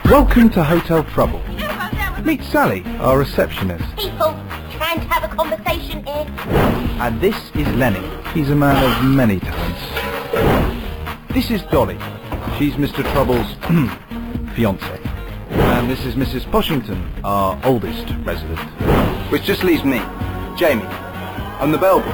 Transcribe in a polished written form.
Welcome to Hotel Trouble. Meet Sally, our receptionist. People trying to have a conversation here. And this is Lenny. He's a man of many talents. This is Dolly. She's Mr. Trouble's fiancée. And this is Mrs. Poshington, our oldest resident. Which just leaves me, Jamie. I'm the bellboy.